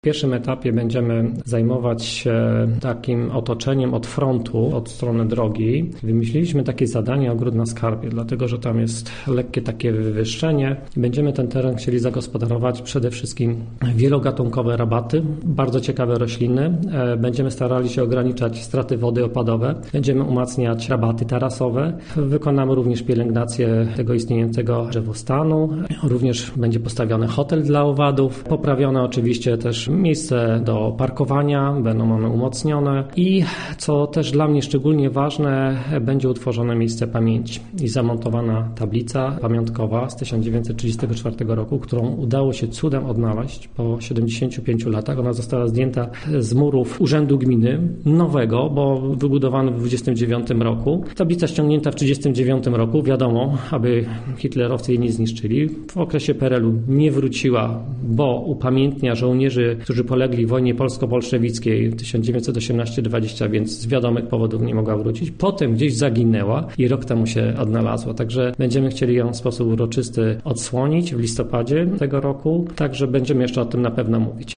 W pierwszym etapie będziemy zajmować się takim otoczeniem od frontu, od strony drogi. Wymyśliliśmy takie zadanie Ogród na Skarbie, dlatego że tam jest lekkie takie wywyższenie. Będziemy ten teren chcieli zagospodarować przede wszystkim wielogatunkowe rabaty, bardzo ciekawe rośliny. Będziemy starali się ograniczać straty wody opadowe. Będziemy umacniać rabaty tarasowe. Wykonamy również pielęgnację tego istniejącego drzewostanu. Również będzie postawiony hotel dla owadów. Poprawione oczywiście też miejsce do parkowania, będą one umocnione i co też dla mnie szczególnie ważne, będzie utworzone miejsce pamięci i zamontowana tablica pamiątkowa z 1934 roku, którą udało się cudem odnaleźć po 75 latach. Ona została zdjęta z murów Urzędu Gminy nowego, bo wybudowany w 29 roku. Tablica ściągnięta w 39 roku, wiadomo, aby hitlerowcy jej nie zniszczyli. W okresie PRL-u nie wróciła, bo upamiętnia żołnierzy, którzy polegli w wojnie polsko-bolszewickiej 1918-20, więc z wiadomych powodów nie mogła wrócić. Potem gdzieś zaginęła i rok temu się odnalazła. Także będziemy chcieli ją w sposób uroczysty odsłonić w listopadzie tego roku. Także będziemy jeszcze o tym na pewno mówić.